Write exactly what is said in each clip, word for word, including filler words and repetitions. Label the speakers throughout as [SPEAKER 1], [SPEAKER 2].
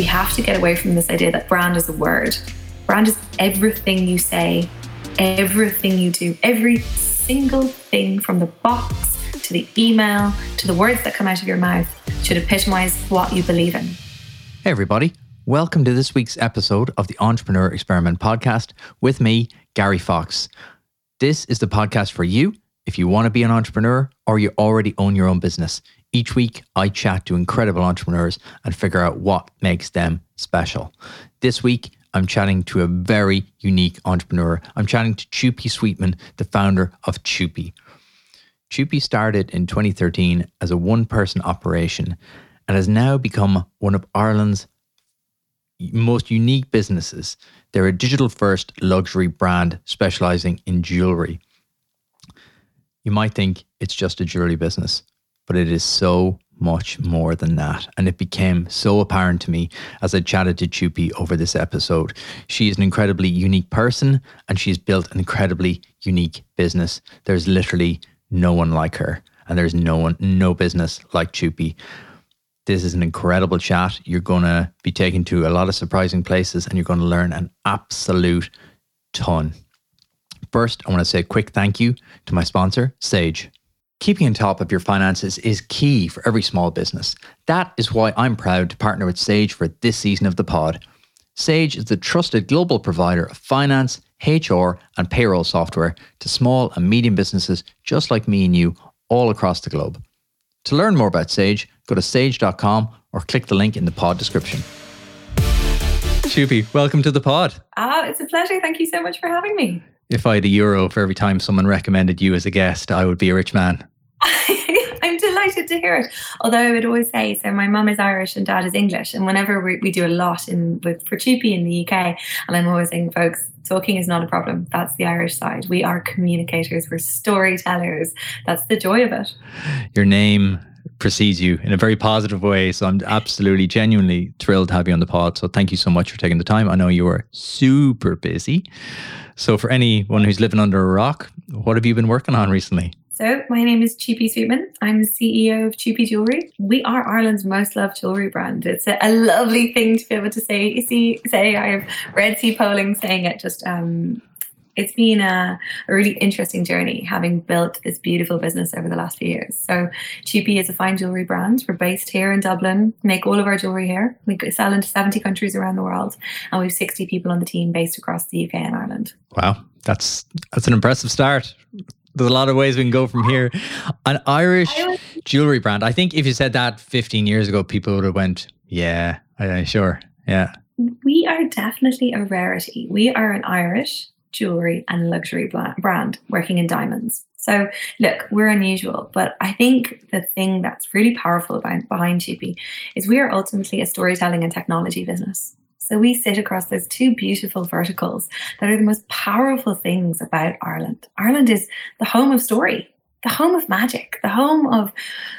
[SPEAKER 1] have to get away from this idea that brand is a word. Brand is everything you say, everything you do, every single thing from the box to the email to the words that come out of your mouth should epitomize what you believe in.
[SPEAKER 2] Hey everybody, welcome to this week's episode of the Entrepreneur Experiment podcast with me, Gary Fox. This is the podcast for you if you want to be an entrepreneur or you already own your own business. Each week, I chat to incredible entrepreneurs and figure out what makes them special. This week, I'm chatting to a very unique entrepreneur. I'm chatting to Chupi Sweetman, the founder of Chupi. Chupi started in twenty thirteen as a one-person operation and has now become one of Ireland's most unique businesses. They're a digital-first luxury brand specializing in jewelry. You might think it's just a jewelry business, but it is so much more than that. And it became so apparent to me as I chatted to Chupi over this episode. She is an incredibly unique person and she's built an incredibly unique business. There's literally no one like her and there's no one, no business like Chupi. This is an incredible chat. You're going to be taken to a lot of surprising places and you're going to learn an absolute ton. First, I want to say a quick thank you to my sponsor, Sage. Keeping on top of your finances is key for every small business. That is why I'm proud to partner with Sage for this season of the pod. Sage is the trusted global provider of finance, H R, and payroll software to small and medium businesses just like me and you all across the globe. To learn more about Sage, go to sage dot com or click the link in the pod description. Chupi, welcome to the pod.
[SPEAKER 1] Ah, it's a pleasure. Thank you so much for having me.
[SPEAKER 2] If I had a euro for every time someone recommended you as a guest, I would be a rich man.
[SPEAKER 1] I'm delighted to hear it. Although I would always say, so my mum is Irish and dad is English. And whenever we, we do a lot in with for Chupi in the U K, and I'm always saying, folks, talking is not a problem. That's the Irish side. We are communicators. We're storytellers. That's the joy of it.
[SPEAKER 2] Your name precedes you in a very positive way. So I'm absolutely, genuinely thrilled to have you on the pod. So thank you so much for taking the time. I know you are super busy. So for anyone who's living under a rock, what have you been working on recently?
[SPEAKER 1] So my name is Chupi Sweetman. I'm the C E O of Chupi Jewelry. We are Ireland's most loved jewelry brand. It's a, a lovely thing to be able to say. You see, say I have Red Sea polling saying it. Just um, it's been a, a really interesting journey having built this beautiful business over the last few years. So Chupi is a fine jewelry brand. We're based here in Dublin, make all of our jewelry here. We sell into seventy countries around the world and we have sixty people on the team based across the U K and Ireland.
[SPEAKER 2] Wow, that's that's an impressive start. There's a lot of ways we can go from here. An Irish was, jewelry brand. I think if you said that fifteen years ago, people would have went, yeah, uh, sure, yeah.
[SPEAKER 1] We are definitely a rarity. We are an Irish jewelry and luxury brand working in diamonds. So look, we're unusual, but I think the thing that's really powerful about, behind Chupi is we are ultimately a storytelling and technology business. So we sit across those two beautiful verticals that are the most powerful things about Ireland. Ireland is the home of story, the home of magic, the home of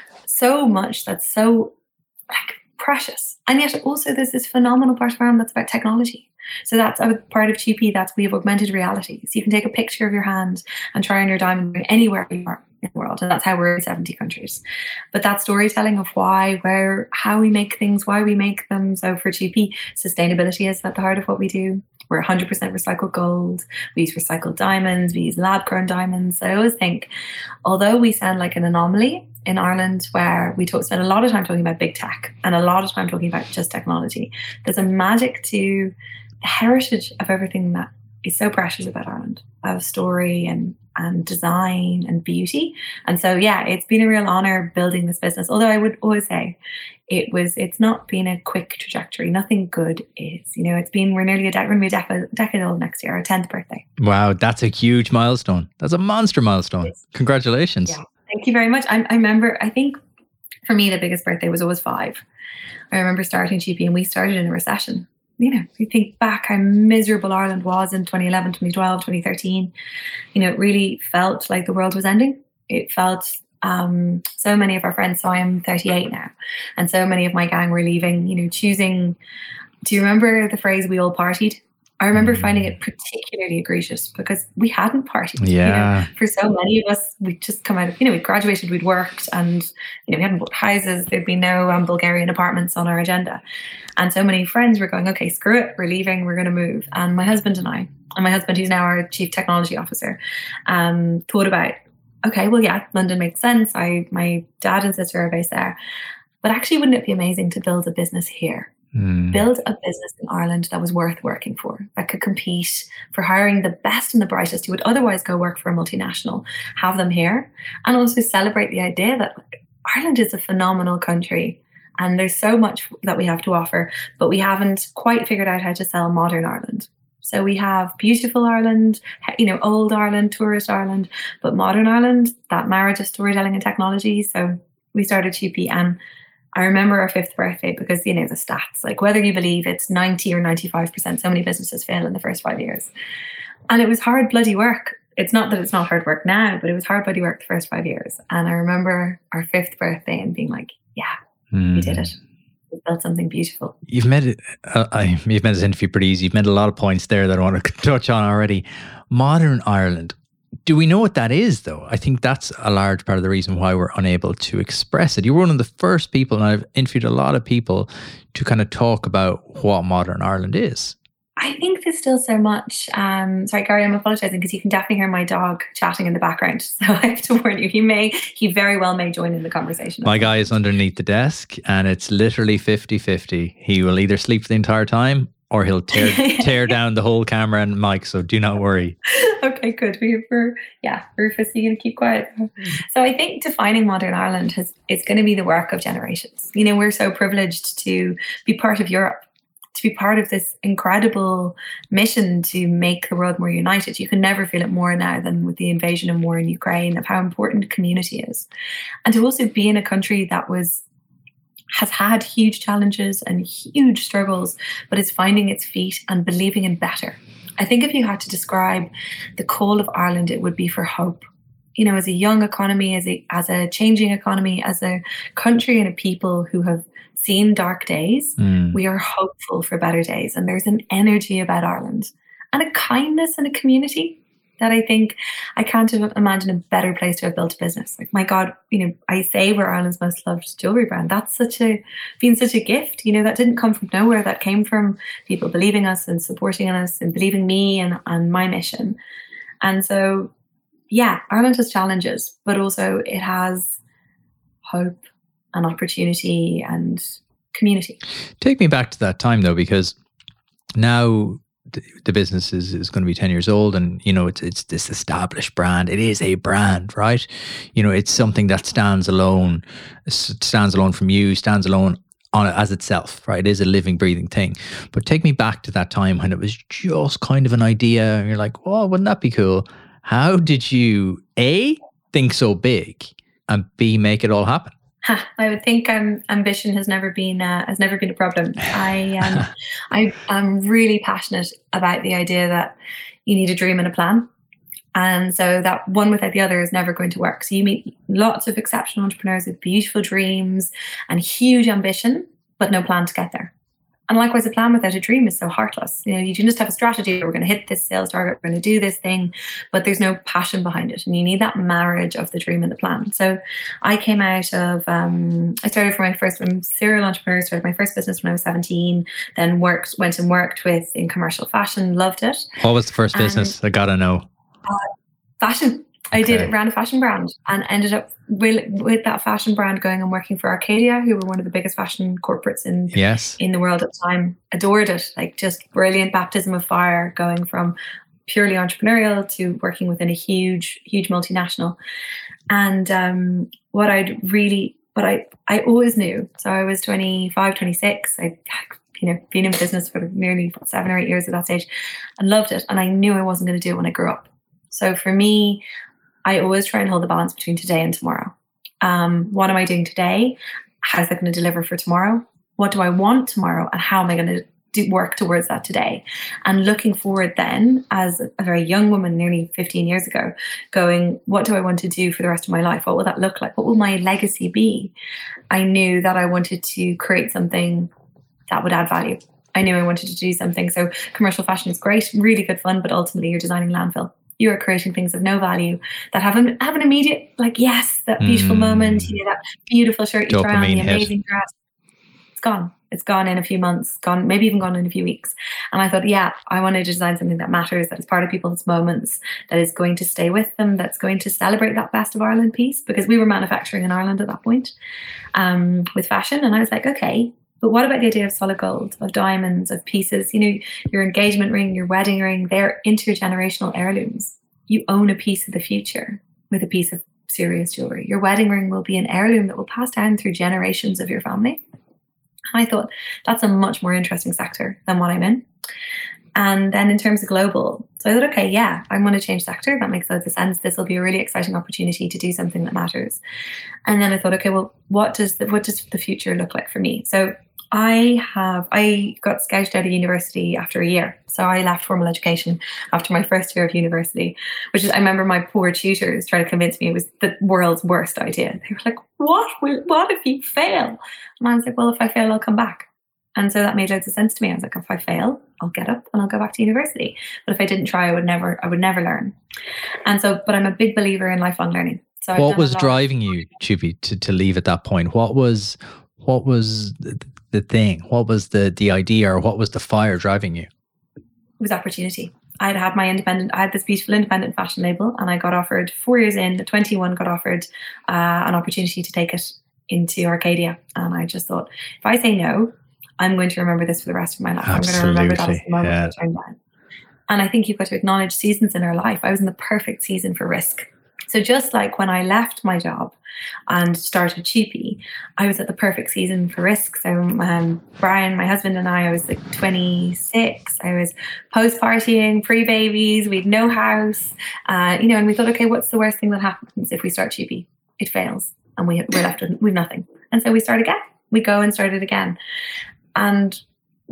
[SPEAKER 1] so much that's so like precious. And yet also there's this phenomenal part of Ireland that's about technology. So that's a part of Chupi, that's we have augmented reality. So you can take a picture of your hand and try on your diamond ring anywhere you are in the world. And that's how we're in seventy countries. But that storytelling of why, where, how we make things, why we make them. So for Chupi, sustainability is at the heart of what we do. We're one hundred percent recycled gold. We use recycled diamonds. We use lab-grown diamonds. I always think, although we sound like an anomaly in Ireland where we talk, spend a lot of time talking about big tech and a lot of time talking about just technology, there's a magic to the heritage of everything that is so precious about Ireland, of story and, and design and beauty. And so, yeah, it's been a real honor building this business. Although I would always say it was, it's not been a quick trajectory. Nothing good is, you know, it's been, we're nearly a, de- we're going to be a decade, decade old next year, our tenth birthday.
[SPEAKER 2] Wow, that's a huge milestone. That's a monster milestone. Yes. Congratulations.
[SPEAKER 1] Yeah, thank you very much. I, I remember, I think for me, the biggest birthday was always five. I remember starting Chupi and we started in a recession. You know, if you think back how miserable Ireland was in twenty eleven, twenty twelve, twenty thirteen, you know, it really felt like the world was ending. It felt um, so many of our friends, so I am thirty-eight now, and so many of my gang were leaving, you know, choosing, do you remember the phrase, we all partied? I remember mm. finding it particularly egregious because we hadn't partied.
[SPEAKER 2] Yeah.
[SPEAKER 1] You know, for so many of us, we'd just come out of, you know, we graduated, we'd worked, and, you know, we hadn't bought houses. There'd be no um, Bulgarian apartments on our agenda. And so many friends were going, okay, screw it, we're leaving, we're going to move. And my husband and I, and my husband, who's now our chief technology officer, um, thought about, okay, well, yeah, London makes sense. I, my dad and sister are based there. But actually, wouldn't it be amazing to build a business here? Mm. Build a business in Ireland that was worth working for, that could compete for hiring the best and the brightest who would otherwise go work for a multinational, have them here, and also celebrate the idea that like, Ireland is a phenomenal country and there's so much that we have to offer, but we haven't quite figured out how to sell modern Ireland. So we have beautiful Ireland, you know, old Ireland, tourist Ireland, but modern Ireland, that marriage of storytelling and technology. So we started Tupi, and I remember our fifth birthday because, you know, the stats, like whether you believe it's ninety or ninety-five percent, so many businesses fail in the first five years. And it was hard bloody work. It's not that it's not hard work now, but it was hard bloody work the first five years. And I remember our fifth birthday and being like, yeah, mm. we did it. We built something beautiful.
[SPEAKER 2] You've made it, uh, I, you've made this interview pretty easy. You've made a lot of points there that I want to touch on already. Modern Ireland. Do we know what that is, though? I think that's a large part of the reason why we're unable to express it. You were one of the first people, and I've interviewed a lot of people, to kind of talk about what modern Ireland is.
[SPEAKER 1] I think there's still so much. Um, sorry, Gary, I'm apologising because you can definitely hear my dog chatting in the background. So I have to warn you, he may, he very well may join in the conversation.
[SPEAKER 2] My guy is underneath the desk, and it's literally fifty-fifty. He will either sleep the entire time or he'll tear tear down the whole camera and mic, so do not worry.
[SPEAKER 1] Okay, good. We were, yeah, Rufus, you going to keep quiet. So I think defining modern Ireland has, is going to be the work of generations. You know, we're so privileged to be part of Europe, to be part of this incredible mission to make the world more united. You can never feel it more now than with the invasion and war in Ukraine, of how important community is. And to also be in a country that was has had huge challenges and huge struggles, but is finding its feet and believing in better. I think if you had to describe the call of Ireland, it would be for hope. You know, as a young economy, as a as a changing economy, as a country and a people who have seen dark days, mm. we are hopeful for better days. And there's an energy about Ireland and a kindness and a community that I think I can't imagine a better place to have built a business. Like, my God, you know, I say we're Ireland's most loved jewelry brand. That's such a, been such a gift. You know, that didn't come from nowhere. That came from people believing us and supporting us and believing me and, and my mission. And so, yeah, Ireland has challenges, but also it has hope and opportunity and community.
[SPEAKER 2] Take me back to that time, though, because now the business is, is going to be ten years old, and, you know, it's it's this established brand. It is a brand, right? You know, it's something that stands alone, stands alone from you, stands alone on it as itself, right? It is a living, breathing thing. But take me back to that time when it was just kind of an idea, and you're like, oh, wouldn't that be cool? How did you, A, think so big, and B, make it all happen?
[SPEAKER 1] Ha, I would think um, ambition has never been uh, has never been a problem. I um, I am really passionate about the idea that you need a dream and a plan, and so that one without the other is never going to work. So you meet lots of exceptional entrepreneurs with beautiful dreams and huge ambition, but no plan to get there. And likewise, a plan without a dream is so heartless. You know, you can just have a strategy. We're going to hit this sales target. We're going to do this thing, but there's no passion behind it. And you need that marriage of the dream and the plan. So I came out of, um, I started for my first, I'm a serial entrepreneur, started my first business when I was seventeen, then worked, went and worked with in commercial fashion, loved it.
[SPEAKER 2] What was the first business? And, I got to know.
[SPEAKER 1] Uh, fashion. I okay. did, ran a fashion brand, and ended up with, with that fashion brand going and working for Arcadia, who were one of the biggest fashion corporates in
[SPEAKER 2] yes.
[SPEAKER 1] in the world at the time. Adored it, like just brilliant baptism of fire, going from purely entrepreneurial to working within a huge, huge multinational. And um, what I'd really, what I, I always knew, so I was twenty-five, twenty-six, I you know, been in business for nearly seven or eight years at that stage and loved it. And I knew I wasn't going to do it when I grew up. So for me, I always try and hold the balance between today and tomorrow. Um, what am I doing today? How's that going to deliver for tomorrow? What do I want tomorrow? And how am I going to do work towards that today? And looking forward then, as a very young woman, nearly fifteen years ago, going, what do I want to do for the rest of my life? What will that look like? What will my legacy be? I knew that I wanted to create something that would add value. I knew I wanted to do something. So commercial fashion is great, really good fun, but ultimately you're designing landfill. You are creating things of no value that have an, have an immediate, like, yes, that beautiful mm. moment, you know, that beautiful shirt you Dopamine try on, the amazing hit. dress. It's gone. It's gone in a few months, gone, maybe even gone in a few weeks. And I thought, yeah, I want to design something that matters, that is part of people's moments, that is going to stay with them, that's going to celebrate that Best of Ireland piece, because we were manufacturing in Ireland at that point um, with fashion. And I was like, okay, but what about the idea of solid gold, of diamonds, of pieces? You know, your engagement ring, your wedding ring, they're intergenerational heirlooms. You own a piece of the future with a piece of serious jewelry. Your wedding ring will be an heirloom that will pass down through generations of your family. And I thought that's a much more interesting sector than what I'm in. And then in terms of global, so I thought, okay, yeah, I want to change sector. That makes loads of sense. This will be a really exciting opportunity to do something that matters. And then I thought, okay, well, what does the, what does the future look like for me? So I have, I got scouted out of university after a year. So I left formal education after my first year of university, which is, I remember my poor tutors trying to convince me it was the world's worst idea. They were like, what will, what if you fail? And I was like, well, if I fail, I'll come back. And so that made loads of sense to me. I was like, if I fail, I'll get up and I'll go back to university. But if I didn't try, I would never, I would never learn. And so, but I'm a big believer in lifelong learning. So
[SPEAKER 2] what was driving you, Chupi, to, to leave at that point? What was, what was the, the thing? What was the, the idea, or what was the fire driving you?
[SPEAKER 1] It was opportunity. I'd had my independent, I had this beautiful independent fashion label, and I got offered four years in, at twenty-one, got offered uh, an opportunity to take it into Arcadia. And I just thought, if I say no, I'm going to remember this for the rest of my life. Absolutely. I'm going to remember that as the moment yeah. I turned down. And I think you've got to acknowledge seasons in our life. I was in the perfect season for risk. So just like when I left my job and started Chupi, I was at the perfect season for risk. So um, Brian, my husband, and I, I was like twenty-six. I was post-partying, pre-babies. We had no house, uh, you know, and we thought, okay, what's the worst thing that happens if we start Chupi? It fails, and we, we're left with, with nothing. And so we start again. We go and start it again. And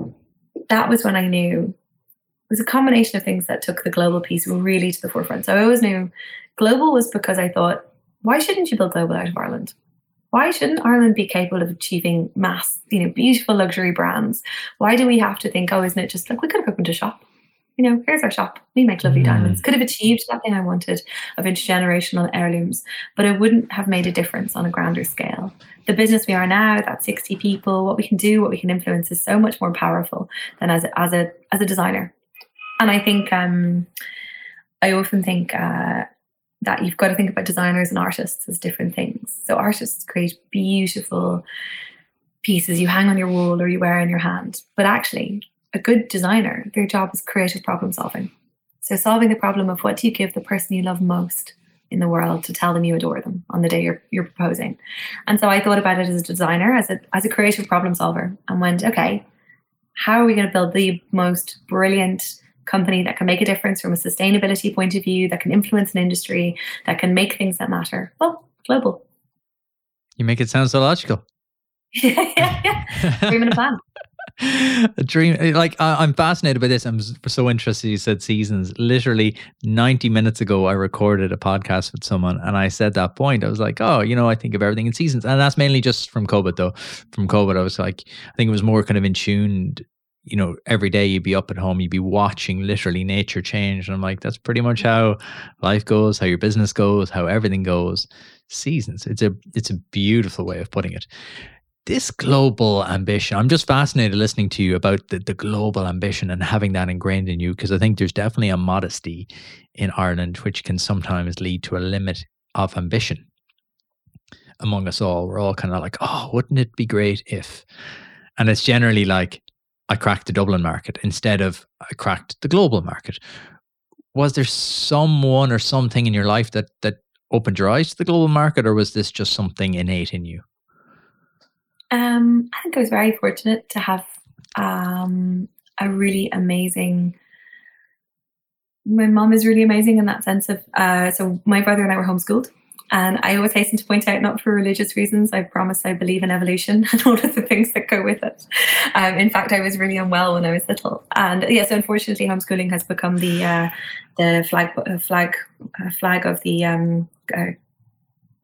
[SPEAKER 1] that was when I knew it was a combination of things that took the global piece really to the forefront. So I always knew global was because I thought, why shouldn't you build global out of Ireland? Why shouldn't Ireland be capable of achieving mass, you know, beautiful luxury brands? Why do we have to think, oh, isn't it just like we could have opened a shop? You know, here's our shop. We make lovely mm. diamonds. Could have achieved that thing I wanted of intergenerational heirlooms, but it wouldn't have made a difference on a grander scale. The business we are now, that sixty people, what we can do, what we can influence is so much more powerful than as a, as a, as a designer. And I think, um, I often think, uh, that you've got to think about designers and artists as different things. So artists create beautiful pieces you hang on your wall or you wear in your hand. But actually, a good designer, their job is creative problem solving. So solving the problem of what do you give the person you love most in the world to tell them you adore them on the day you're you're proposing. And so I thought about it as a designer, as a as a creative problem solver, and went, okay, how are we going to build the most brilliant company that can make a difference from a sustainability point of view, that can influence an industry, that can make things that matter? Well, global.
[SPEAKER 2] You make it sound so logical.
[SPEAKER 1] yeah, yeah, yeah. Dream and a plan.
[SPEAKER 2] A dream. Like, I'm fascinated by this. I'm so interested. You said seasons. Literally ninety minutes ago, I recorded a podcast with someone, and I said that point. I was like, oh, you know, I think of everything in seasons, and that's mainly just from COVID, though. From COVID, I was like, I think it was more kind of in tuned. You know, every day you'd be up at home, you'd be watching literally nature change. And I'm like, that's pretty much how life goes, how your business goes, how everything goes. Seasons. It's a it's a beautiful way of putting it. This global ambition, I'm just fascinated listening to you about the, the global ambition and having that ingrained in you, because I think there's definitely a modesty in Ireland which can sometimes lead to a limit of ambition among us all. We're all kind of like, oh, wouldn't it be great if? And it's generally like, I cracked the Dublin market instead of I cracked the global market. Was there someone or something in your life that that opened your eyes to the global market, or was this just something innate in you?
[SPEAKER 1] Um, I think I was very fortunate to have um, a really amazing. My mom is really amazing in that sense of. Uh, so my brother and I were homeschooled. And I always hasten to point out, not for religious reasons, I promise I believe in evolution and all of the things that go with it. Um, in fact, I was really unwell when I was little. And yes, unfortunately, homeschooling has become the uh, the flag uh, flag uh, flag of the um, uh,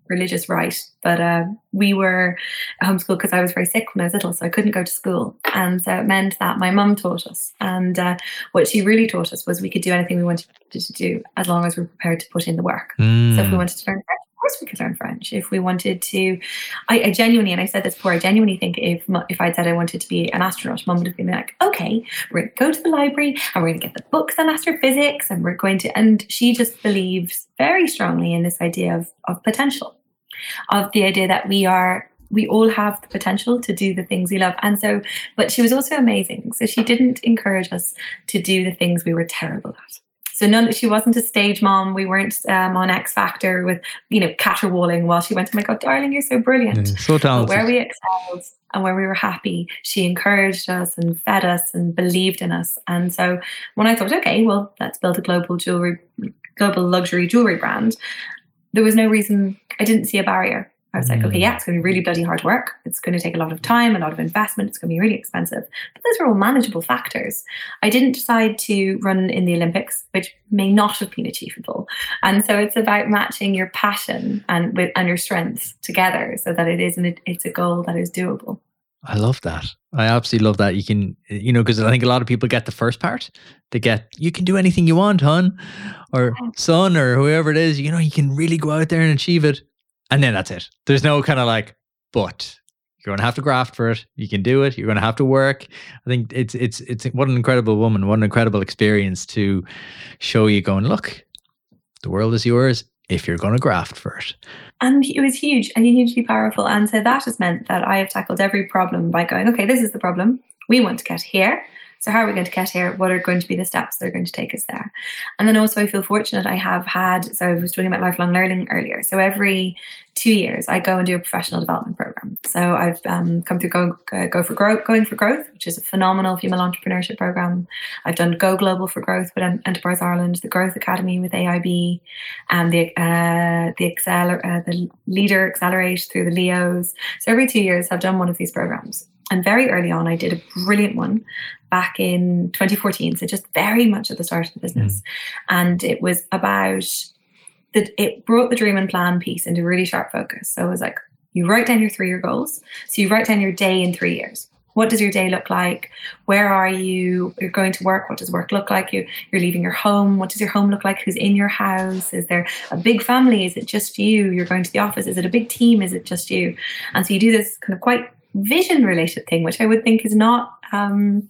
[SPEAKER 1] religious rite, but uh, we were homeschooled because I was very sick when I was little, so I couldn't go to school. And so it meant that my mum taught us. And uh, what she really taught us was we could do anything we wanted to do as long as we were prepared to put in the work.
[SPEAKER 2] Mm.
[SPEAKER 1] So if we wanted to learn French, of course we could learn French. If we wanted to, I, I genuinely, and I said this before, I genuinely think if if I'd said I wanted to be an astronaut, Mum would have been like, okay, we're going to go to the library and we're going to get the books on astrophysics and we're going to, and she just believes very strongly in this idea of, of potential, of the idea that we are, we all have the potential to do the things we love. And so, but she was also amazing. So she didn't encourage us to do the things we were terrible at. So none, she wasn't a stage mom. We weren't um, on X Factor with, you know, caterwauling while she went, oh my God, darling, you're so brilliant.
[SPEAKER 2] Yeah, so talented.
[SPEAKER 1] But where we excelled and where we were happy, she encouraged us and fed us and believed in us. And so when I thought, okay, well, let's build a global jewelry, global luxury jewelry brand, there was no reason, I didn't see a barrier. I was like, okay, yeah, it's going to be really bloody hard work. It's going to take a lot of time, a lot of investment. It's going to be really expensive. But those are all manageable factors. I didn't decide to run in the Olympics, which may not have been achievable. And so it's about matching your passion and with and your strengths together so that it is an, it's a goal that is doable.
[SPEAKER 2] I love that. I absolutely love that. You can, you know, because I think a lot of people get the first part. They get, you can do anything you want, hon, or son, or whoever it is. You know, you can really go out there and achieve it. And then that's it. There's no kind of like, but you're going to have to graft for it. You can do it. You're going to have to work. I think it's, it's, it's what an incredible woman, what an incredible experience to show you going, look, the world is yours if you're going to graft for it.
[SPEAKER 1] And it was huge and hugely powerful. And so that has meant that I have tackled every problem by going, okay, this is the problem. We want to get here. So how are we going to get here? What are going to be the steps that are going to take us there? And then also I feel fortunate I have had, so I was talking about lifelong learning earlier. So every two years I go and do a professional development program. So I've um, come through Go, uh, Go for Growth, Going for Growth, which is a phenomenal female entrepreneurship program. I've done Go Global for Growth with Enterprise Ireland, the Growth Academy with A I B, and the uh, the, Acceler- uh, the Leader Accelerate through the Leos. So every two years I've done one of these programs. And very early on, I did a brilliant one back in twenty fourteen. So just very much at the start of the business. Mm. And it was about, the, it brought the dream and plan piece into really sharp focus. So it was like, you write down your three-year goals. So you write down your day in three years. What does your day look like? Where are you? You're going to work. What does work look like? You, you're leaving your home. What does your home look like? Who's in your house? Is there a big family? Is it just you? You're going to the office. Is it a big team? Is it just you? And so you do this kind of quite vision related thing, which I would think is not, um,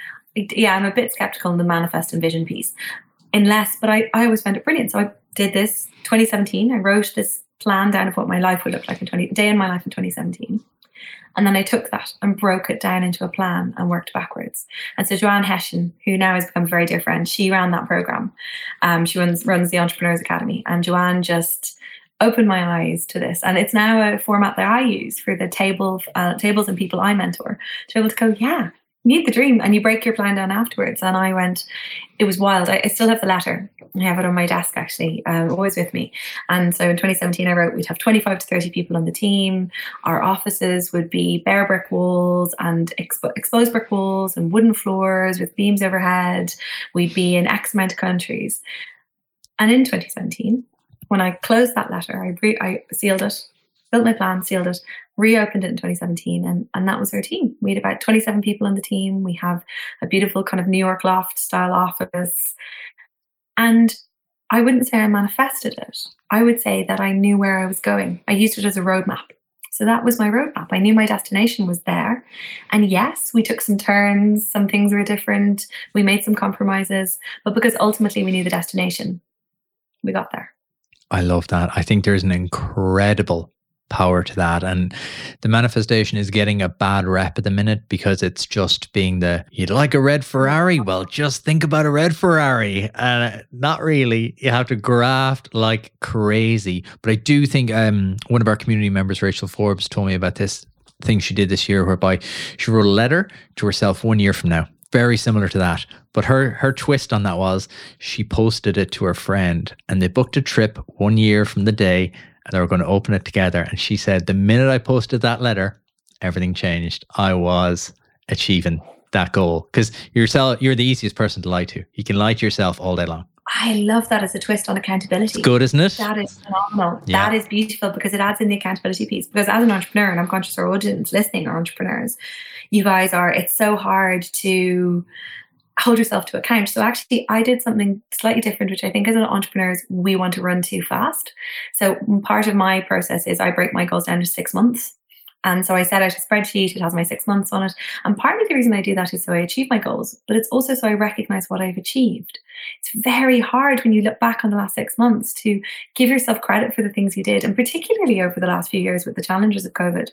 [SPEAKER 1] yeah, I'm a bit skeptical in the manifest and vision piece, unless, but I, I always found it brilliant. So I did this twenty seventeen. I wrote this plan down of what my life would look like in twenty day in my life in twenty seventeen. And then I took that and broke it down into a plan and worked backwards. And so Joanne Hession, who now has become a very dear friend, she ran that program. Um, she runs, runs the Entrepreneurs Academy, and Joanne just opened my eyes to this. And it's now a format that I use for the table, uh, tables and people I mentor to be able to go, yeah, you need the dream and you break your plan down afterwards. And I went, it was wild. I, I still have the letter. I have it on my desk, actually, um, always with me. And so in twenty seventeen, I wrote, we'd have twenty-five to thirty people on the team. Our offices would be bare brick walls and expo- exposed brick walls and wooden floors with beams overhead. We'd be in X amount of countries. And in twenty seventeen, when I closed that letter, I, re- I sealed it, built my plan, sealed it, reopened it in twenty seventeen, and, and that was our team. We had about twenty-seven people on the team. We have a beautiful kind of New York loft style office. And I wouldn't say I manifested it. I would say that I knew where I was going. I used it as a roadmap. So that was my roadmap. I knew my destination was there. And yes, we took some turns. Some things were different. We made some compromises. But because ultimately we knew the destination, we got there.
[SPEAKER 2] I love that. I think there's an incredible power to that. And the manifestation is getting a bad rep at the minute because it's just being the, you'd like a red Ferrari? Well, just think about a red Ferrari. And uh, not really. You have to graft like crazy. But I do think um, one of our community members, Rachel Forbes, told me about this thing she did this year whereby she wrote a letter to herself one year from now. Very similar to that. But her her twist on that was she posted it to her friend and they booked a trip one year from the day and they were going to open it together. And she said, the minute I posted that letter, everything changed. I was achieving that goal. Because yourself, you're the easiest person to lie to. You can lie to yourself all day long.
[SPEAKER 1] I love that as a twist on accountability.
[SPEAKER 2] It's good, isn't it?
[SPEAKER 1] That is phenomenal.
[SPEAKER 2] Yeah.
[SPEAKER 1] That is beautiful because it adds in the accountability piece. Because as an entrepreneur, and I'm conscious our audience listening are entrepreneurs, you guys are, it's so hard to hold yourself to account. So actually, I did something slightly different, which I think as an entrepreneurs, we want to run too fast. So part of my process is I break my goals down to six months. And so I set out a spreadsheet, it has my six months on it. And partly the reason I do that is so I achieve my goals, but it's also so I recognize what I've achieved. It's very hard when you look back on the last six months to give yourself credit for the things you did. And particularly over the last few years with the challenges of COVID,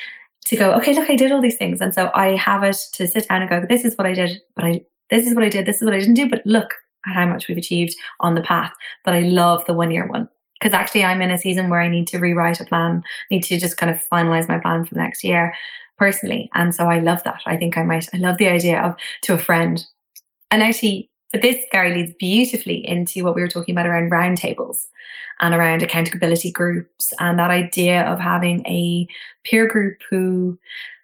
[SPEAKER 1] to go, okay, look, I did all these things. And so I have it to sit down and go, this is what I did, but I, this is what I did, this is what I didn't do, but look at how much we've achieved on the path. But I love the one year one. Because actually I'm in a season where I need to rewrite a plan, need to just kind of finalize my plan for the next year personally. And so I love that. I think I might, I love the idea of to a friend. And actually, but this, Gary, leads beautifully into what we were talking about around roundtables and around accountability groups and that idea of having a peer group who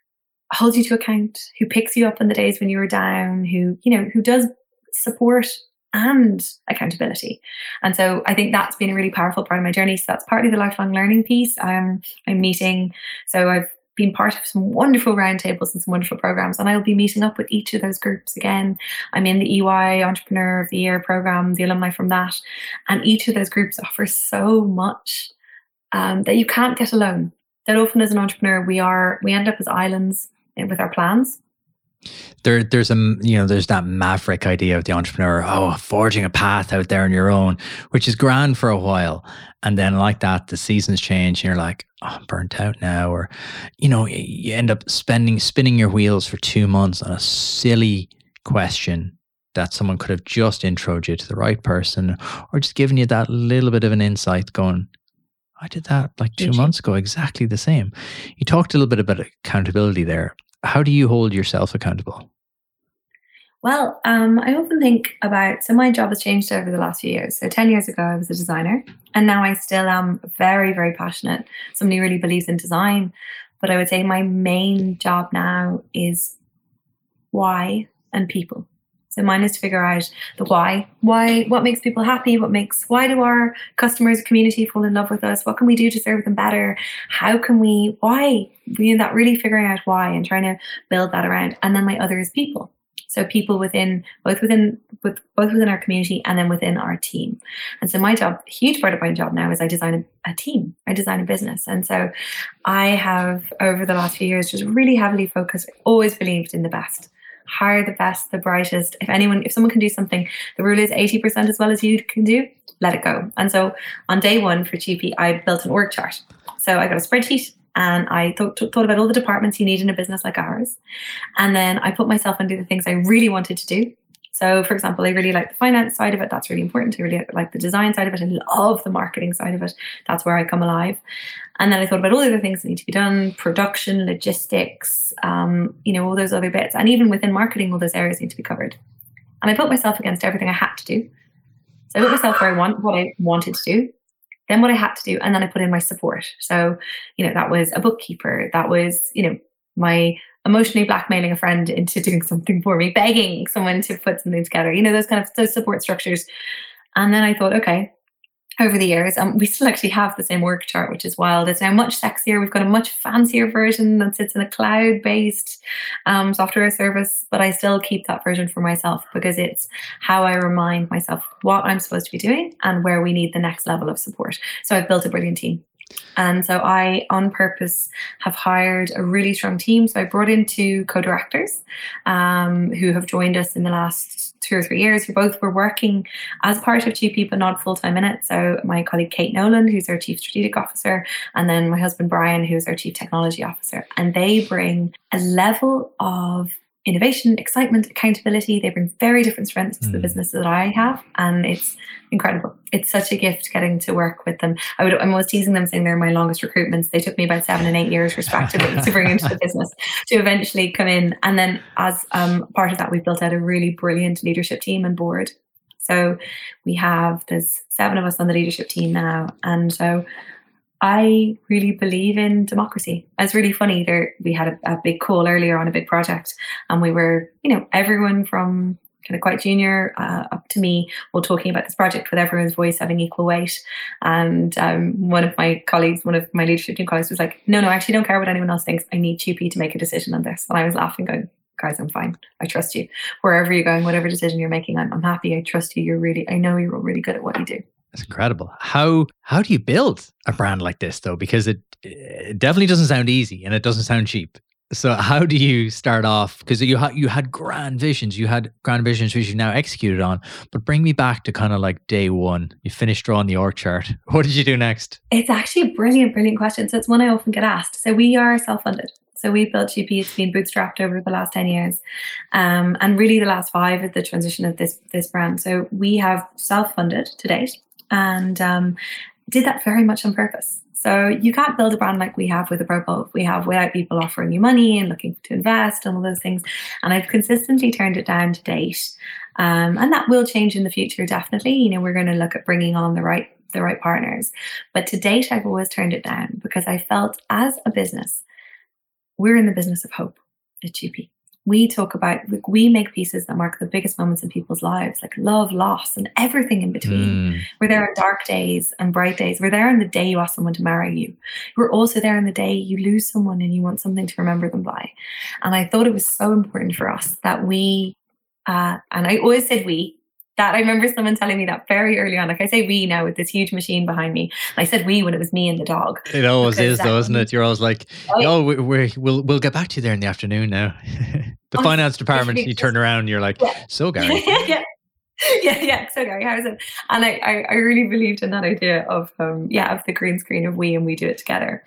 [SPEAKER 1] holds you to account, who picks you up on the days when you were down, who, you know, who does support and accountability. And so I think that's been a really powerful part of my journey. So that's partly the lifelong learning piece. Um, I'm meeting, so I've been part of some wonderful roundtables and some wonderful programs, and I'll be meeting up with each of those groups again. I'm in the E Y Entrepreneur of the Year program, the alumni from that, and each of those groups offers so much um, that you can't get alone. That often as an entrepreneur, we are we end up as islands with our plans.
[SPEAKER 2] There, there's a, you know, there's that maverick idea of the entrepreneur, oh, forging a path out there on your own, which is grand for a while. And then like that, the seasons change and you're like, oh, I'm burnt out now. Or, you know, you end up spending, spinning your wheels for two months on a silly question that someone could have just introed you to the right person or just given you that little bit of an insight going, I did that like two months ago, exactly the same. You talked a little bit about accountability there. How do you hold yourself accountable?
[SPEAKER 1] Well, um, I often think about, so my job has changed over the last few years. So ten years ago, I was a designer, and now I still am very, very passionate. Somebody who really believes in design. But I would say my main job now is why and people. So mine is to figure out the why. Why, what makes people happy? What makes, why do our customers, community fall in love with us? What can we do to serve them better? How can we, why? We that really figuring out why and trying to build that around. And then my other is people. So people within, both within, with both within our community and then within our team. And so my job, a huge part of my job now is I design a, a team. I design a business. And so I have, over the last few years, just really heavily focused, always believed in the best. Hire the best, the brightest. If anyone, if someone can do something, the rule is eighty percent as well as you can do, let it go. And so on day one for Cheapy, I built an org chart. So I got a spreadsheet and I th- th- thought about all the departments you need in a business like ours. And then I put myself into the things I really wanted to do. So for example, I really like the finance side of it. That's really important. I really like the design side of it and love the marketing side of it. That's where I come alive. And then I thought about all the other things that need to be done, production, logistics, um, you know, all those other bits. And even within marketing, all those areas need to be covered. And I put myself against everything I had to do. So I put myself where I want, what I wanted to do, then what I had to do, and then I put in my support. So, you know, that was a bookkeeper. That was, you know, my emotionally blackmailing a friend into doing something for me, begging someone to put something together, you know, those kind of those support structures. And then I thought, okay, over the years, um, we still actually have the same org chart, which is wild. It's now much sexier. We've got a much fancier version that sits in a cloud-based um, software service, but I still keep that version for myself because it's how I remind myself what I'm supposed to be doing and where we need the next level of support. So I've built a brilliant team. And so I, on purpose, have hired a really strong team. So I brought in two co-directors um, who have joined us in the last two or three years, who both were working as part of Cheapy, but not full-time in it. So my colleague Kate Nolan, who's our Chief Strategic Officer, and then my husband Brian, who's our Chief Technology Officer. And they bring a level of innovation, excitement, accountability. They bring very different strengths to the business that I have, and it's incredible. It's such a gift getting to work with them. I would, I'm always teasing them saying they're my longest recruitments. They took me about seven and eight years respectively to bring into the business to eventually come in. And then as um, part of that, we've built out a really brilliant leadership team and board. So we have, there's seven of us on the leadership team now. And so I really believe in democracy. It's really funny. There, we had a, a big call earlier on a big project, and we were, you know, everyone from kind of quite junior, uh, up to me, all talking about this project with everyone's voice having equal weight. And um, one of my colleagues, one of my leadership team colleagues was like, no, no, I actually don't care what anyone else thinks. I need Chupi to make a decision on this. And I was laughing going, guys, I'm fine. I trust you. Wherever you're going, whatever decision you're making, I'm, I'm happy. I trust you. You're really, I know you're really good at what you do.
[SPEAKER 2] That's incredible. How how do you build a brand like this though? Because it, it definitely doesn't sound easy and it doesn't sound cheap. So how do you start off? Because you had you had grand visions, you had grand visions which you've now executed on. But bring me back to kind of like day one. You finished drawing the org chart. What did you do next?
[SPEAKER 1] It's actually a brilliant, brilliant question. So it's one I often get asked. So we are self-funded. So we built Chupi. It's been bootstrapped over the last ten years, um, and really the last five of the transition of this this brand. So we have self-funded to date, and um, did that very much on purpose. So you can't build a brand like we have with the Propulse we have without people offering you money and looking to invest and all those things. And I've consistently turned it down to date. Um, and that will change in the future, definitely. You know, we're going to look at bringing on the right the right partners. But to date, I've always turned it down because I felt as a business, we're in the business of hope at Chupi. We talk about, like, we make pieces that mark the biggest moments in people's lives, like love, loss, and everything in between. Mm. We're there on dark days and bright days. We're there on the day you ask someone to marry you. We're also there on the day you lose someone and you want something to remember them by. And I thought it was so important for us that we, uh, and I always said we, that I remember someone telling me that very early on. Like I say we now with this huge machine behind me. And I said we when it was me and the dog.
[SPEAKER 2] It always is though, isn't it? You're always like, oh, oh we, we, we'll we'll get back to you there in the afternoon now. the oh, finance department, you turn around and you're like, yeah. so Gary.
[SPEAKER 1] yeah. Yeah, yeah. So Gary, how's it? And I, I, I really believed in that idea of, um, yeah, of the green screen of we and we do it together.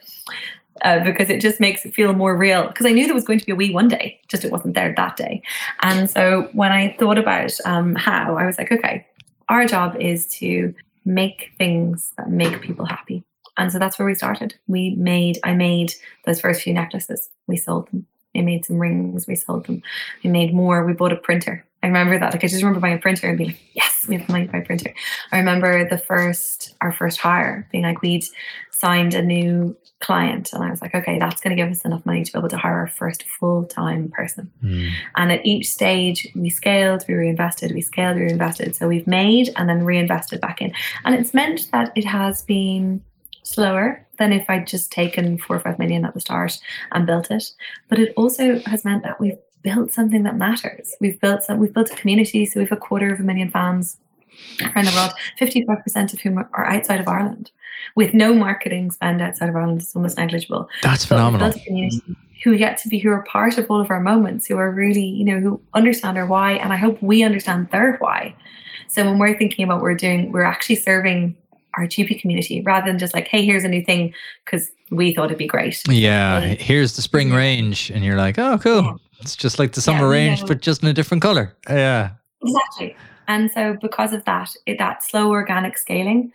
[SPEAKER 1] Uh, because it just makes it feel more real. Because I knew there was going to be a we one day, just it wasn't there that day. And so when I thought about um, how, I was like, okay, our job is to make things that make people happy. And so that's where we started. We made, I made those first few necklaces. We sold them. We made some rings. We sold them. We made more. We bought a printer. I remember that. Like I just remember buying a printer and being like, yes, we have money to buy a printer. I remember the first, our first hire being like, we'd signed a new client and I was like, okay, that's going to give us enough money to be able to hire our first full-time person. Mm. And at each stage we scaled, we reinvested, we scaled, we reinvested. So we've made and then reinvested back in. And it's meant that it has been slower than if I'd just taken four or five million at the start and built it. But it also has meant that we've built something that matters. We've built some, we've built a community. So we've a quarter of a million fans around the world, fifty-five percent of whom are outside of Ireland, with no marketing spend outside of Ireland. It's almost negligible.
[SPEAKER 2] That's but phenomenal.
[SPEAKER 1] We've built a community who get to be, who are part of all of our moments, who are really, you know, who understand our why. And I hope we understand their why. So when we're thinking about what we're doing, we're actually serving our Chupi community rather than just like, hey, here's a new thing because we thought it'd be great.
[SPEAKER 2] Yeah, like, here's the spring range. And you're like, oh, cool. Yeah. It's just like the summer yeah, range, know. But just in a different color. Yeah.
[SPEAKER 1] Exactly. And so because of that, it, that slow organic scaling,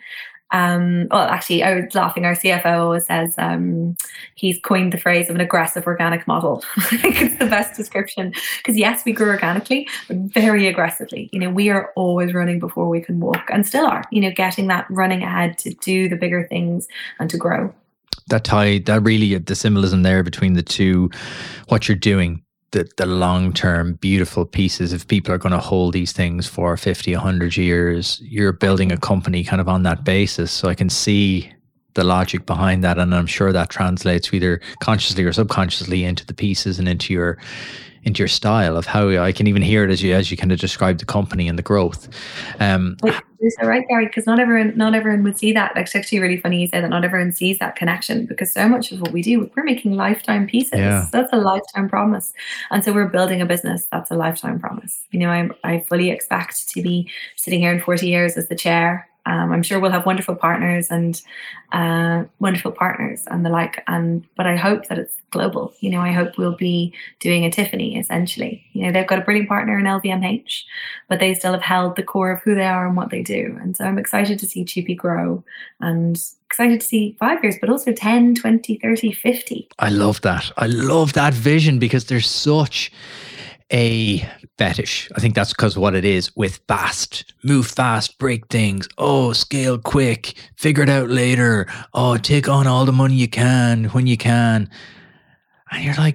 [SPEAKER 1] um, well, actually, I was laughing. Our C F O always says um, he's coined the phrase of an aggressive organic model. I think it's the best description because yes, we grew organically, but very aggressively. You know, we are always running before we can walk and still are, you know, getting that running ahead to do the bigger things and to grow.
[SPEAKER 2] That tie, that really, the symbolism there between the two, what you're doing, the, the long-term beautiful pieces. If people are going to hold these things for fifty, one hundred years, you're building a company kind of on that basis. So I can see the logic behind that. And I'm sure that translates either consciously or subconsciously into the pieces and into your into your style of how I can even hear it as you as you kind of describe the company and the growth. Um,
[SPEAKER 1] You're so right, Gary, because not everyone not everyone would see that. Like, it's actually really funny you say that not everyone sees that connection because so much of what we do, we're making lifetime pieces. Yeah. That's a lifetime promise. And so we're building a business that's a lifetime promise. You know, I I fully expect to be sitting here in forty years as the chair. Um, I'm sure we'll have wonderful partners and uh, wonderful partners and the like. And but I hope that it's global. You know, I hope we'll be doing a Tiffany essentially. You know, they've got a brilliant partner in L V M H, but they still have held the core of who they are and what they do. And so I'm excited to see Chupi grow and excited to see five years, but also ten, twenty, thirty, fifty.
[SPEAKER 2] I love that. I love that vision because there's such a fetish. I think that's because of what it is with fast, move fast, break things. Oh, scale quick, figure it out later. Oh, take on all the money you can when you can. And you're like,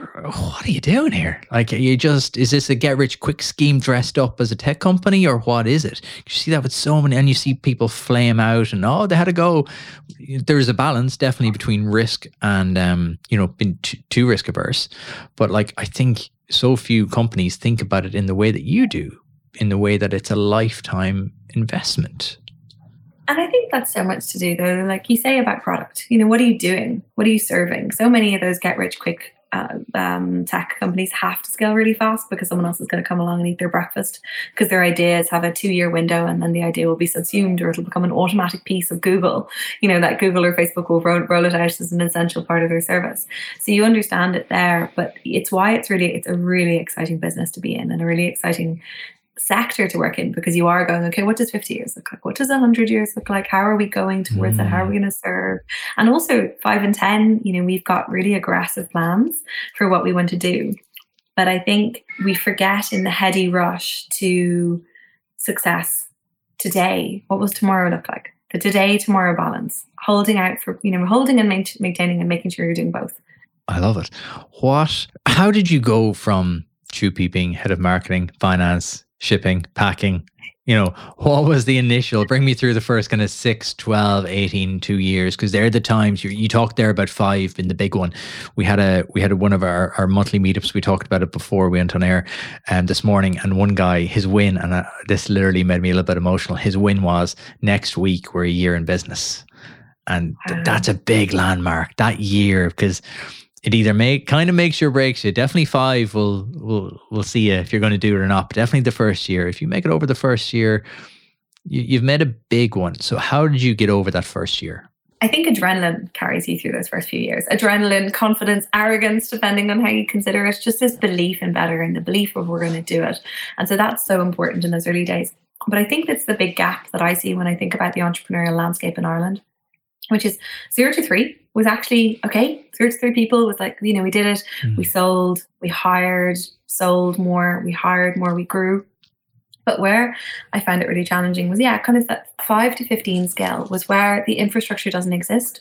[SPEAKER 2] what are you doing here? Like, you just, is this a get rich quick scheme dressed up as a tech company, or what is it? You see that with so many, and you see people flame out and, oh, they had to go. There's a balance definitely between risk and, um, you know, being too, too risk averse. But like, I think so few companies think about it in the way that you do, in the way that it's a lifetime investment.
[SPEAKER 1] And I think that's so much to do, though, like you say about product. You know, what are you doing? What are you serving? So many of those get rich quick uh, um, tech companies have to scale really fast because someone else is going to come along and eat their breakfast, because their ideas have a two-year window, and then the idea will be subsumed, or it'll become an automatic piece of Google. You know, that Google or Facebook will roll, roll it out as an essential part of their service. So you understand it there, but it's why it's really, it's a really exciting business to be in, and a really exciting sector to work in, because you are going, okay, what does fifty years look like? What does one hundred years look like? How are we going towards mm. that? How are we going to serve? And also five and ten, you know, we've got really aggressive plans for what we want to do. But I think we forget in the heady rush to success today. What will tomorrow look like? The today, tomorrow balance, holding out for, you know, holding and maintaining and making sure you're doing both.
[SPEAKER 2] I love it. What, how did you go from Chupi being head of marketing, finance, shipping, packing? You know, what was the initial, bring me through the first kind of six, twelve, eighteen, two years, because they're the times you, you talked there about five in the big one. We had a, we had a, one of our, our monthly meetups. We talked about it before we went on air um, this morning. And one guy, his win, and uh, this literally made me a little bit emotional. His win was, next week, we're a year in business. And th- that's a big landmark, that year, because it either make kind of makes you or breaks you. Definitely five will will will see you if you're going to do it or not. But definitely the first year. If you make it over the first year, you, you've made a big one. So how did you get over that first year?
[SPEAKER 1] I think adrenaline carries you through those first few years. Adrenaline, confidence, arrogance, depending on how you consider it. Just this belief in better and the belief of we're going to do it. And so that's so important in those early days. But I think that's the big gap that I see when I think about the entrepreneurial landscape in Ireland, which is zero to three was actually okay. Zero to three people was like, you know, we did it. Mm. We sold, we hired, sold more, we hired more, we grew. But where I found it really challenging was, yeah, kind of that five to fifteen scale was where the infrastructure doesn't exist.